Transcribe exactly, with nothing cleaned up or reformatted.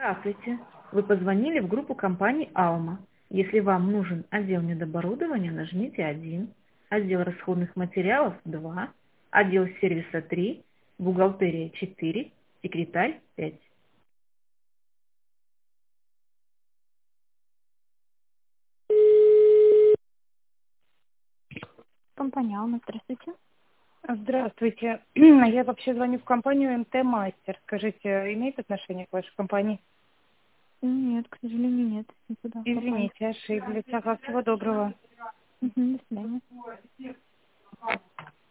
Здравствуйте. Вы позвонили в группу компании «Алма». Если вам нужен отдел медоборудования, нажмите один, отдел расходных материалов– два, отдел сервиса– три, бухгалтерия– четыре, секретарь– пять. Компания «Алма», здравствуйте. Здравствуйте. Я вообще звоню в компанию эм тэ Мастер. Скажите, имеет отношение к вашей компании? Нет, к сожалению, нет. Никуда попали. Извините, ошиблись. Ага, всего доброго. Мгм, до свидания.